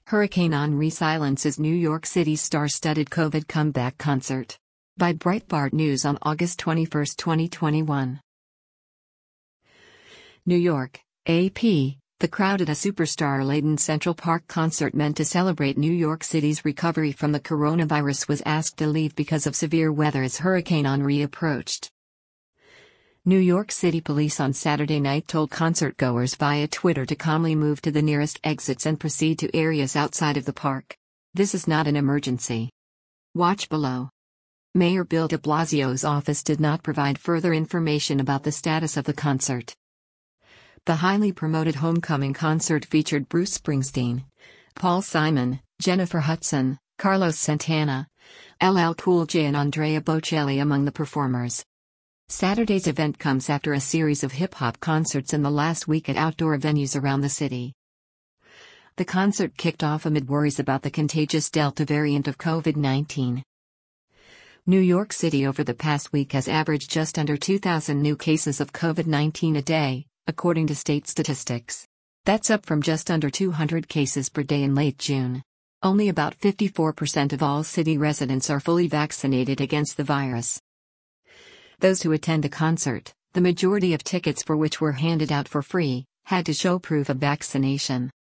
Hurricane Henri silences New York City's star-studded COVID comeback concert. By Breitbart News on August 21, 2021. New York, AP. The crowd at a superstar-laden Central Park concert meant to celebrate New York City's recovery from the coronavirus was asked to leave because of severe weather as Hurricane Henri approached. New York City Police on Saturday night told concertgoers via Twitter to calmly move to the nearest exits and proceed to areas outside of the park. This is not an emergency. Watch below. Mayor Bill de Blasio's office did not provide further information about the status of the concert. The highly promoted homecoming concert featured Bruce Springsteen, Paul Simon, Jennifer Hudson, Carlos Santana, LL Cool J and Andrea Bocelli among the performers. Saturday's event comes after a series of hip-hop concerts in the last week at outdoor venues around the city. The concert kicked off amid worries about the contagious Delta variant of COVID-19. New York City over the past week has averaged just under 2,000 new cases of COVID-19 a day, according to state statistics. That's up from just under 200 cases per day in late June. Only about 54% of all city residents are fully vaccinated against the virus. Those who attend the concert, the majority of tickets for which were handed out for free, had to show proof of vaccination.